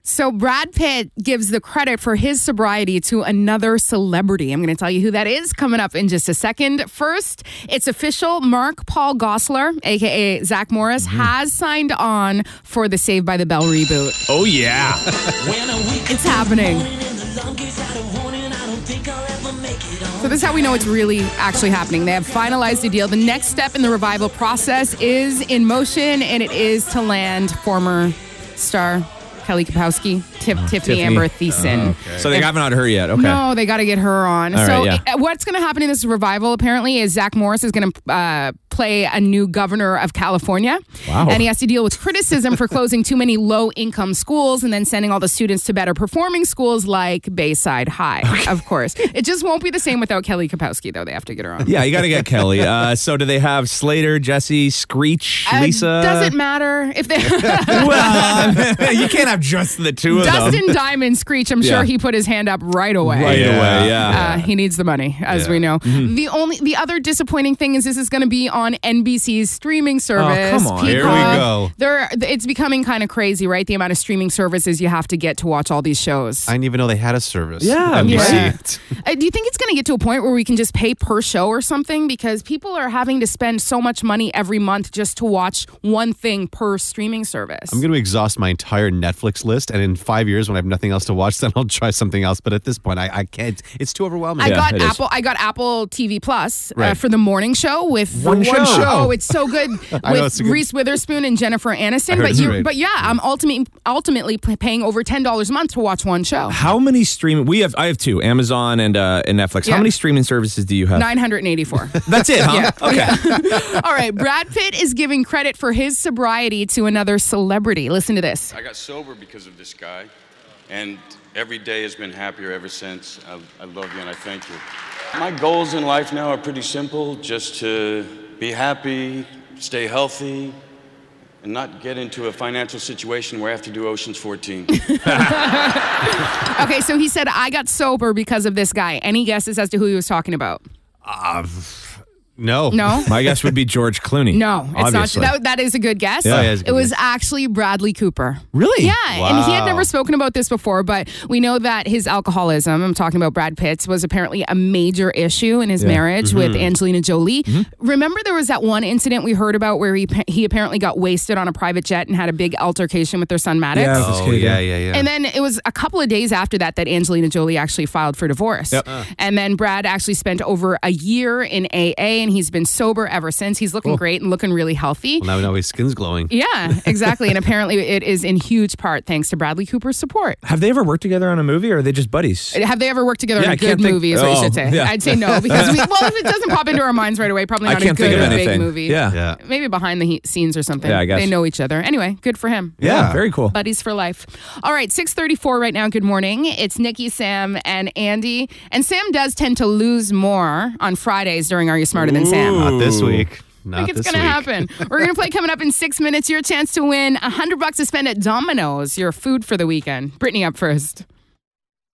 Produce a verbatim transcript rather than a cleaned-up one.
So Brad Pitt gives the credit for his sobriety to another celebrity. I'm going to tell you who that is coming up in just a second. First, it's official. Mark Paul Gosselaar, a k a. Zach Morris, mm-hmm. has signed on for the Saved by the Bell reboot. Oh, yeah. It's happening. So this is how we know it's really actually happening. They have finalized a deal. The next step in the revival process is in motion, and it is to land former star Kelly Kapowski, Tip, uh, Tiffany, Tiffany Amber Thiessen. Uh, okay. So they if, haven't had her yet. Okay. No, they got to get her on. All so right, yeah. what's going to happen in this revival, apparently, is Zach Morris is going to uh, play a new governor of California. Wow. And he has to deal with criticism for closing too many low-income schools and then sending all the students to better-performing schools like Bayside High, okay. of course. It just won't be the same without Kelly Kapowski, though. They have to get her on. Yeah, you got to get Kelly. Uh, so do they have Slater, Jesse, Screech, uh, Lisa? Doesn't matter if they. Well, you can't have just the two of Dustin them. Diamond Screech, I'm yeah. sure he put his hand up right away. Right yeah. away, yeah. Uh, he needs the money, as yeah. we know. Mm-hmm. The only, the other disappointing thing is this is going to be on N B C's streaming service. Oh, come on. Peacock. Here we go. They're, it's becoming kind of crazy, right? The amount of streaming services you have to get to watch all these shows. I didn't even know they had a service. Yeah. N B C. Yeah. uh, do you think it's going to get to a point where we can just pay per show or something? Because people are having to spend so much money every month just to watch one thing per streaming service. I'm going to exhaust my entire Netflix list, and in five years when I have nothing else to watch, then I'll try something else. But at this point, I, I can't. It's too overwhelming. I Yeah, got it is. Apple. I got Apple T V Plus Right. uh, for the morning show with One show. Oh, it's so good I know, with it's a good- Reese Witherspoon and Jennifer Aniston. I heard But it's you, great. but yeah, I'm ultimately ultimately p- paying over ten dollars a month to watch one show. How many streaming? We have. I have two, Amazon and uh, and Netflix. Yeah. How many streaming services do you have? Nine hundred and eighty-four. That's it, huh? Yeah. Okay. All right. Brad Pitt is giving credit for his sobriety to another celebrity. Listen to this. I got sober because of this guy, and every day has been happier ever since. I, I love you and I thank you. My goals in life now are pretty simple, just to be happy, stay healthy, and not get into a financial situation where I have to do Ocean's fourteen. Okay, so he said, I got sober because of this guy. Any guesses as to who he was talking about? Uh, no. No? My guess would be George Clooney. No, it's obviously. not. That, that is a good guess. Yeah, it is a good it was guess. actually Bradley Cooper. Really? Yeah, and he had Wow. never spoken about this before, but we know that his alcoholism, I'm talking about Brad Pitt's, was apparently a major issue in his Yeah. marriage Mm-hmm. with Angelina Jolie. Remember there was that one incident we heard about where he he apparently got wasted on a private jet and had a big altercation with their son Maddox? Yeah. Oh, yeah, yeah, yeah. And then it was a couple of days after that that Angelina Jolie actually filed for divorce. Yep. And then Brad actually spent over a year in A A, and he's been sober ever since. He's looking great and looking really healthy. Well, now we know his skin's glowing. Yeah, exactly. And apparently it is in huge part thanks to Bradley Cooper's support. Have they ever worked together on a movie, or are they just buddies? Have they ever worked together Yeah, on I a can't good think- movie is what you Oh, should say. yeah. I'd say no because, we, well, if it doesn't pop into our minds right away, probably I not can't a good think of big anything. movie. Yeah. Yeah. Maybe behind the he- scenes or something. Yeah, I guess. They know each other. Anyway, good for him. Yeah, very cool. Buddies for life. All right, six thirty-four right now. Good morning. It's Nikki, Sam, and Andy. And Sam does tend to lose more on Fridays during Are You Smarter Than Sam? Not this week. I Not think it's this going to week. happen. We're going to play coming up in six minutes. Your chance to win one hundred bucks to spend at Domino's, your food for the weekend. Brittany up first.